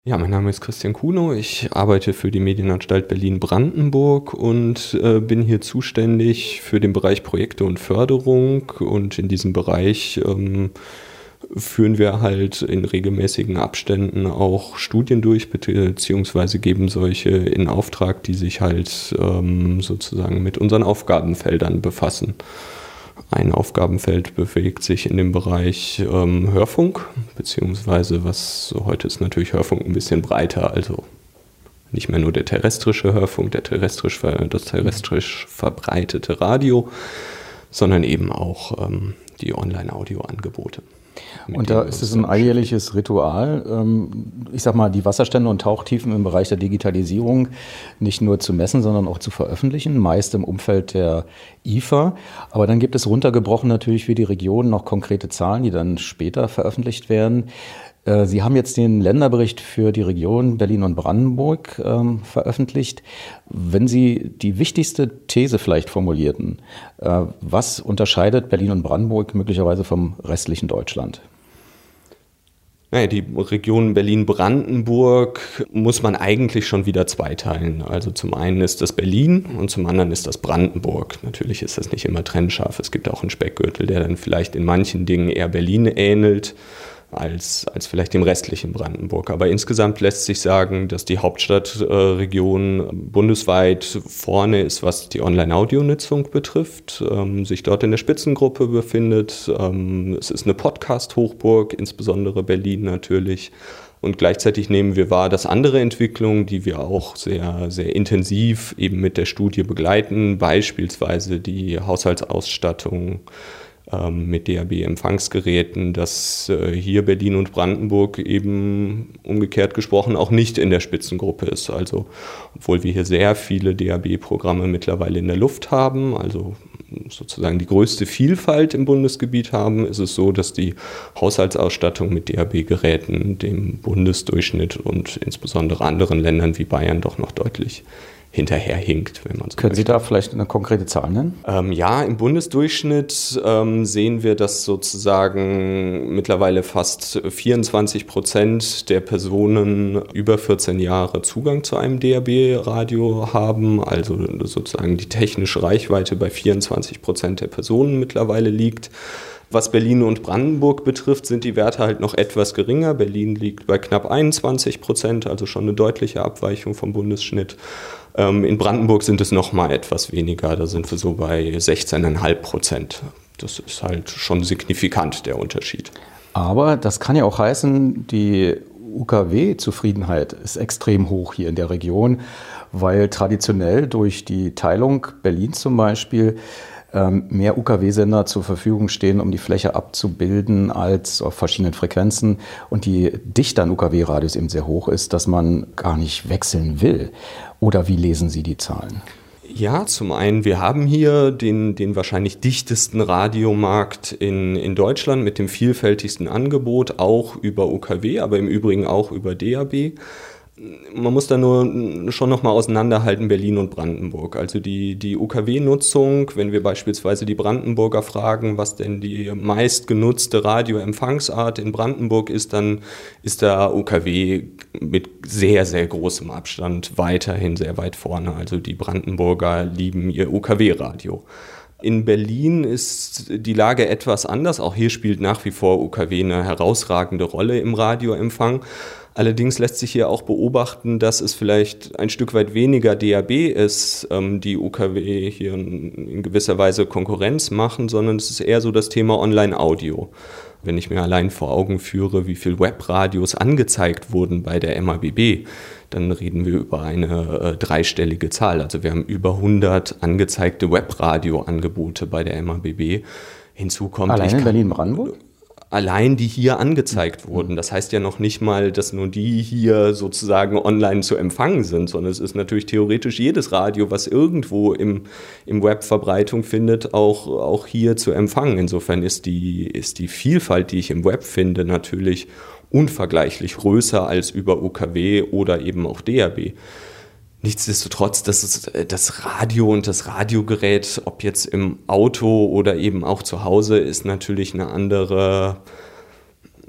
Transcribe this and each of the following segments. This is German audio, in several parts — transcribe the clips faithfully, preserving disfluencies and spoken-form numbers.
Ja, mein Name ist Christian Kuno. Ich arbeite für die Medienanstalt Berlin-Brandenburg und äh, bin hier zuständig für den Bereich Projekte und Förderung. Und in diesem Bereich ähm, führen wir halt in regelmäßigen Abständen auch Studien durch, beziehungsweise geben solche in Auftrag, die sich halt ähm, sozusagen mit unseren Aufgabenfeldern befassen. Ein Aufgabenfeld bewegt sich in dem Bereich ähm, Hörfunk, beziehungsweise was heute ist natürlich Hörfunk ein bisschen breiter, also nicht mehr nur der terrestrische Hörfunk, der terrestrisch, das terrestrisch verbreitete Radio, sondern eben auch ähm, die Online-Audio-Angebote. Und da ist es ein alljährliches Ritual, ich sag mal, die Wasserstände und Tauchtiefen im Bereich der Digitalisierung nicht nur zu messen, sondern auch zu veröffentlichen, meist im Umfeld der I F A. Aber dann gibt es runtergebrochen natürlich für die Region noch konkrete Zahlen, die dann später veröffentlicht werden. Sie haben jetzt den Länderbericht für die Region Berlin und Brandenburg ähm, veröffentlicht. Wenn Sie die wichtigste These vielleicht formulierten, äh, was unterscheidet Berlin und Brandenburg möglicherweise vom restlichen Deutschland? Naja, die Region Berlin-Brandenburg muss man eigentlich schon wieder zweiteilen. Also zum einen ist das Berlin und zum anderen ist das Brandenburg. Natürlich ist das nicht immer trennscharf. Es gibt auch einen Speckgürtel, der dann vielleicht in manchen Dingen eher Berlin ähnelt als, als vielleicht dem restlichen Brandenburg. Aber insgesamt lässt sich sagen, dass die Hauptstadtregion äh, bundesweit vorne ist, was die Online-Audio-Nutzung betrifft, ähm, sich dort in der Spitzengruppe befindet. Ähm, es ist eine Podcast-Hochburg, insbesondere Berlin natürlich. Und gleichzeitig nehmen wir wahr, dass andere Entwicklungen, die wir auch sehr, sehr intensiv eben mit der Studie begleiten, beispielsweise die Haushaltsausstattung mit D A B-Empfangsgeräten, dass äh, hier Berlin und Brandenburg eben umgekehrt gesprochen auch nicht in der Spitzengruppe ist. Also obwohl wir hier sehr viele D A B-Programme mittlerweile in der Luft haben, also sozusagen die größte Vielfalt im Bundesgebiet haben, ist es so, dass die Haushaltsausstattung mit D A B-Geräten dem Bundesdurchschnitt und insbesondere anderen Ländern wie Bayern doch noch deutlich hinterherhinkt, wenn man so Können Sie da vielleicht eine konkrete Zahl nennen? Ähm, ja, im Bundesdurchschnitt ähm, sehen wir, dass sozusagen mittlerweile fast vierundzwanzig Prozent der Personen über vierzehn Jahre Zugang zu einem D A B-Radio haben, also sozusagen die technische Reichweite bei vierundzwanzig Prozent der Personen mittlerweile liegt. Was Berlin und Brandenburg betrifft, sind die Werte halt noch etwas geringer. Berlin liegt bei knapp einundzwanzig Prozent, also schon eine deutliche Abweichung vom Bundesschnitt. Ähm, in Brandenburg sind es noch mal etwas weniger, da sind wir so bei sechzehn Komma fünf Prozent. Das ist halt schon signifikant, der Unterschied. Aber das kann ja auch heißen, die U K W-Zufriedenheit ist extrem hoch hier in der Region, weil traditionell durch die Teilung Berlins zum Beispiel mehr U K W-Sender zur Verfügung stehen, um die Fläche abzubilden, als auf verschiedenen Frequenzen und die Dichte an U K W-Radios eben sehr hoch ist, dass man gar nicht wechseln will. Oder wie lesen Sie die Zahlen? Ja, zum einen, wir haben hier den, den wahrscheinlich dichtesten Radiomarkt in, in Deutschland mit dem vielfältigsten Angebot, auch über U K W, aber im Übrigen auch über D A B. Man muss da nur schon nochmal auseinanderhalten, Berlin und Brandenburg. Also die, die U K W-Nutzung, wenn wir beispielsweise die Brandenburger fragen, was denn die meistgenutzte Radioempfangsart in Brandenburg ist, dann ist da U K W mit sehr, sehr großem Abstand weiterhin sehr weit vorne. Also die Brandenburger lieben ihr U K W-Radio. In Berlin ist die Lage etwas anders. Auch hier spielt nach wie vor U K W eine herausragende Rolle im Radioempfang. Allerdings lässt sich hier auch beobachten, dass es vielleicht ein Stück weit weniger D A B ist, die U K W hier in gewisser Weise Konkurrenz machen, sondern es ist eher so das Thema Online-Audio. Wenn ich mir allein vor Augen führe, wie viele Webradios angezeigt wurden bei der M A B B, dann reden wir über eine äh, dreistellige Zahl. Also wir haben über hundert angezeigte Webradioangebote bei der M A B B. Hinzu kommt, allein in Berlin-Brandenburg? Allein die hier angezeigt wurden. Das heißt ja noch nicht mal, dass nur die hier sozusagen online zu empfangen sind, sondern es ist natürlich theoretisch jedes Radio, was irgendwo im, im Web Verbreitung findet, auch, auch hier zu empfangen. Insofern ist die, ist die Vielfalt, die ich im Web finde, natürlich unvergleichlich größer als über U K W oder eben auch D A B. Nichtsdestotrotz, das ist das Radio und das Radiogerät, ob jetzt im Auto oder eben auch zu Hause, ist natürlich eine andere,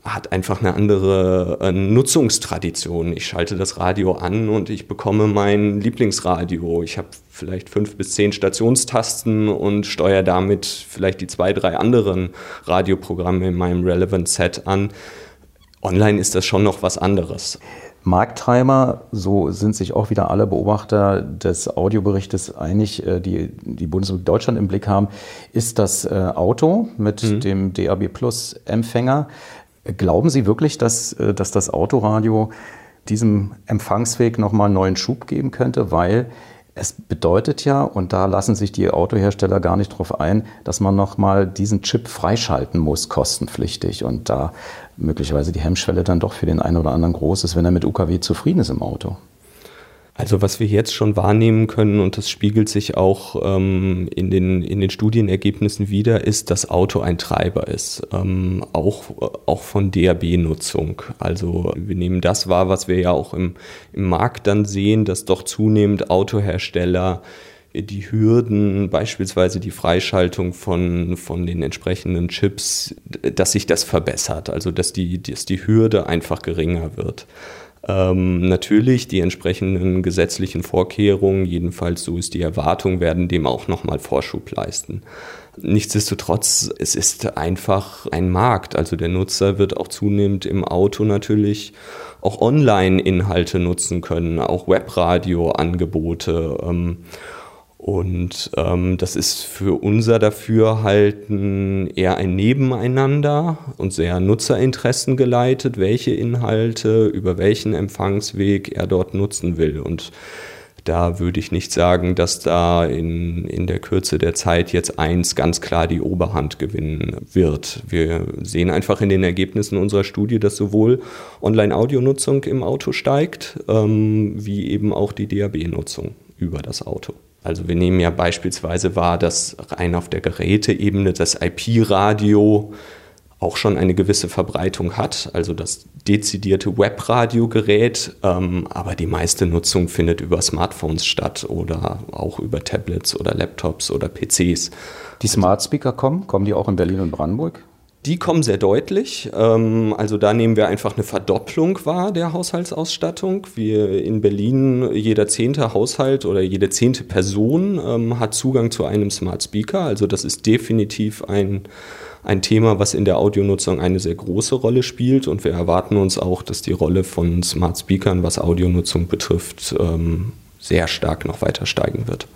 hat einfach eine andere äh, Nutzungstradition. Ich schalte das Radio an und ich bekomme mein Lieblingsradio. Ich habe vielleicht fünf bis zehn Stationstasten und steuere damit vielleicht die zwei, drei anderen Radioprogramme in meinem Relevant Set an. Online ist das schon noch was anderes. Markttreiber, so sind sich auch wieder alle Beobachter des Audioberichtes einig, die die Bundesrepublik Deutschland im Blick haben, ist das Auto mit mhm. dem D A B Plus Empfänger. Glauben Sie wirklich, dass, dass das Autoradio diesem Empfangsweg nochmal einen neuen Schub geben könnte? Weil es bedeutet ja, und da lassen sich die Autohersteller gar nicht drauf ein, dass man nochmal diesen Chip freischalten muss, kostenpflichtig. Und da möglicherweise die Hemmschwelle dann doch für den einen oder anderen groß ist, wenn er mit U K W zufrieden ist im Auto. Also was wir jetzt schon wahrnehmen können, und das spiegelt sich auch ähm, in den, in den Studienergebnissen wider, ist, dass Auto ein Treiber ist, ähm, auch, auch von D A B-Nutzung. Also wir nehmen das wahr, was wir ja auch im, im Markt dann sehen, dass doch zunehmend Autohersteller die Hürden, beispielsweise die Freischaltung von, von den entsprechenden Chips, dass sich das verbessert, also dass die, dass die Hürde einfach geringer wird. Ähm, natürlich die entsprechenden gesetzlichen Vorkehrungen, jedenfalls so ist die Erwartung, werden dem auch nochmal Vorschub leisten. Nichtsdestotrotz, es ist einfach ein Markt, also der Nutzer wird auch zunehmend im Auto natürlich auch Online-Inhalte nutzen können, auch Webradioangebote. Ähm, Und ähm, das ist für unser Dafürhalten eher ein Nebeneinander und sehr Nutzerinteressen geleitet, welche Inhalte über welchen Empfangsweg er dort nutzen will. Und da würde ich nicht sagen, dass da in, in der Kürze der Zeit jetzt eins ganz klar die Oberhand gewinnen wird. Wir sehen einfach in den Ergebnissen unserer Studie, dass sowohl Online-Audio-Nutzung im Auto steigt, ähm, wie eben auch die D A B-Nutzung über das Auto. Also wir nehmen ja beispielsweise wahr, dass rein auf der Geräteebene das I P-Radio auch schon eine gewisse Verbreitung hat, also das dezidierte Webradiogerät, ähm, aber die meiste Nutzung findet über Smartphones statt oder auch über Tablets oder Laptops oder P Cs. Die Smart Speaker kommen, kommen die auch in Berlin und Brandenburg? Die kommen sehr deutlich. Also da nehmen wir einfach eine Verdopplung wahr der Haushaltsausstattung. Wir in Berlin, jeder zehnte Haushalt oder jede zehnte Person ähm, hat Zugang zu einem Smart Speaker. Also das ist definitiv ein, ein Thema, was in der Audionutzung eine sehr große Rolle spielt. Und wir erwarten uns auch, dass die Rolle von Smart Speakern, was Audionutzung betrifft, ähm, sehr stark noch weiter steigen wird.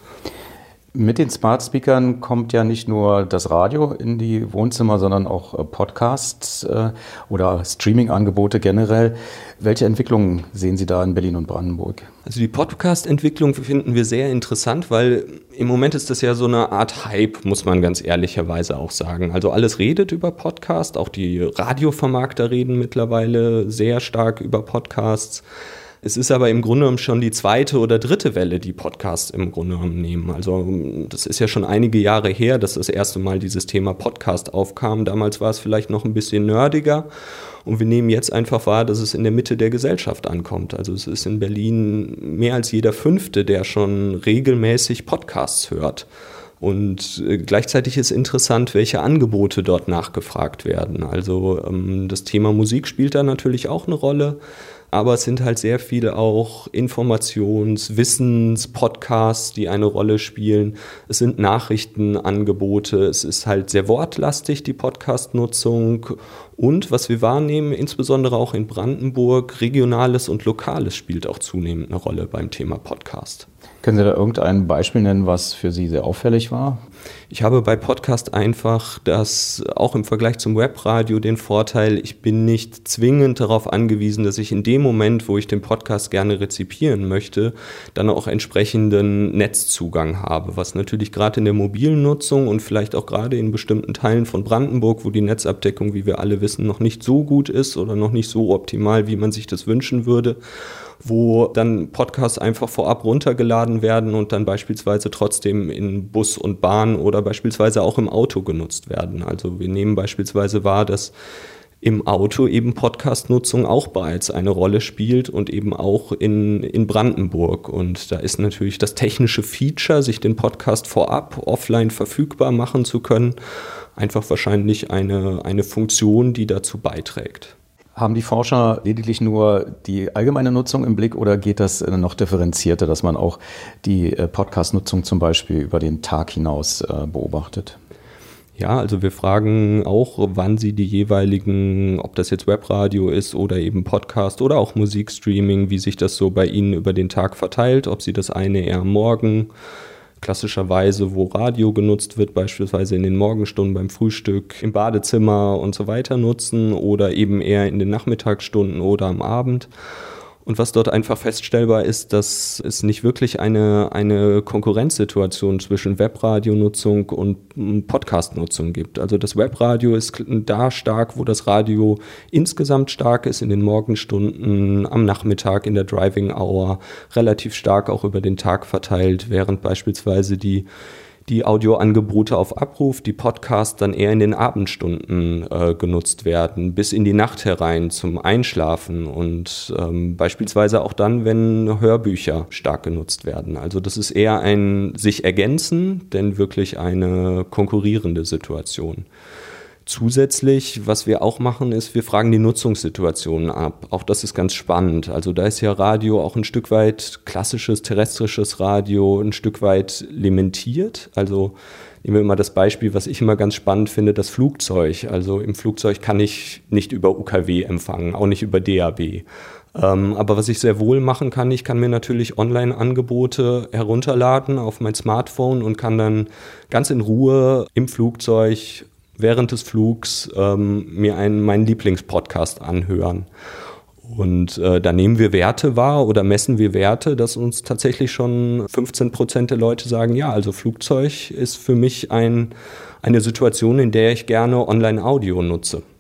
Mit den Smart Speakern kommt ja nicht nur das Radio in die Wohnzimmer, sondern auch Podcasts äh, oder Streaming-Angebote generell. Welche Entwicklungen sehen Sie da in Berlin und Brandenburg? Also die Podcast-Entwicklung finden wir sehr interessant, weil im Moment ist das ja so eine Art Hype, muss man ganz ehrlicherweise auch sagen. Also alles redet über Podcast, auch die Radiovermarkter reden mittlerweile sehr stark über Podcasts. Es ist aber im Grunde genommen schon die zweite oder dritte Welle, die Podcasts im Grunde genommen nehmen. Also das ist ja schon einige Jahre her, dass das erste Mal dieses Thema Podcast aufkam. Damals war es vielleicht noch ein bisschen nerdiger. Und wir nehmen jetzt einfach wahr, dass es in der Mitte der Gesellschaft ankommt. Also es ist in Berlin mehr als jeder Fünfte, der schon regelmäßig Podcasts hört. Und gleichzeitig ist interessant, welche Angebote dort nachgefragt werden. Also ähm, das Thema Musik spielt da natürlich auch eine Rolle. Aber es sind halt sehr viele auch Informations-, Wissens-, Podcasts, die eine Rolle spielen. Es sind Nachrichtenangebote. Es ist halt sehr wortlastig, die Podcast-Nutzung. Und was wir wahrnehmen, insbesondere auch in Brandenburg, Regionales und Lokales spielt auch zunehmend eine Rolle beim Thema Podcast. Können Sie da irgendein Beispiel nennen, was für Sie sehr auffällig war? Ich habe bei Podcast einfach das, auch im Vergleich zum Webradio, den Vorteil, ich bin nicht zwingend darauf angewiesen, dass ich in dem Moment, wo ich den Podcast gerne rezipieren möchte, dann auch entsprechenden Netzzugang habe, was natürlich gerade in der mobilen Nutzung und vielleicht auch gerade in bestimmten Teilen von Brandenburg, wo die Netzabdeckung, wie wir alle wissen, noch nicht so gut ist oder noch nicht so optimal, wie man sich das wünschen würde, wo dann Podcasts einfach vorab runtergeladen werden und dann beispielsweise trotzdem in Bus und Bahn oder beispielsweise auch im Auto genutzt werden. Also wir nehmen beispielsweise wahr, dass im Auto eben Podcast-Nutzung auch bereits eine Rolle spielt und eben auch in, in Brandenburg. Und da ist natürlich das technische Feature, sich den Podcast vorab offline verfügbar machen zu können, einfach wahrscheinlich eine, eine Funktion, die dazu beiträgt. Haben die Forscher lediglich nur die allgemeine Nutzung im Blick oder geht das noch differenzierter, dass man auch die Podcast-Nutzung zum Beispiel über den Tag hinaus beobachtet? Ja, also wir fragen auch, wann Sie die jeweiligen, ob das jetzt Webradio ist oder eben Podcast oder auch Musikstreaming, wie sich das so bei Ihnen über den Tag verteilt, ob Sie das eine eher am Morgen, klassischerweise, wo Radio genutzt wird, beispielsweise in den Morgenstunden beim Frühstück, im Badezimmer und so weiter nutzen oder eben eher in den Nachmittagsstunden oder am Abend. Und was dort einfach feststellbar ist, dass es nicht wirklich eine, eine Konkurrenzsituation zwischen Webradionutzung und Podcastnutzung gibt. Also das Webradio ist da stark, wo das Radio insgesamt stark ist, in den Morgenstunden, am Nachmittag, in der Driving Hour, relativ stark auch über den Tag verteilt, während beispielsweise die die Audioangebote auf Abruf, die Podcasts dann eher in den Abendstunden äh, genutzt werden, bis in die Nacht herein zum Einschlafen und ähm, beispielsweise auch dann, wenn Hörbücher stark genutzt werden. Also das ist eher ein sich ergänzen, denn wirklich eine konkurrierende Situation. Zusätzlich, was wir auch machen, ist, wir fragen die Nutzungssituationen ab. Auch das ist ganz spannend. Also da ist ja Radio auch ein Stück weit klassisches, terrestrisches Radio, ein Stück weit limitiert. Also nehmen wir mal das Beispiel, was ich immer ganz spannend finde, das Flugzeug. Also im Flugzeug kann ich nicht über U K W empfangen, auch nicht über D A B. Ähm, aber was ich sehr wohl machen kann, ich kann mir natürlich Online-Angebote herunterladen auf mein Smartphone und kann dann ganz in Ruhe im Flugzeug während des Flugs ähm, mir einen, meinen Lieblingspodcast anhören. Und äh, da nehmen wir Werte wahr oder messen wir Werte, dass uns tatsächlich schon fünfzehn Prozent der Leute sagen, ja, also Flugzeug ist für mich ein, eine Situation, in der ich gerne Online-Audio nutze.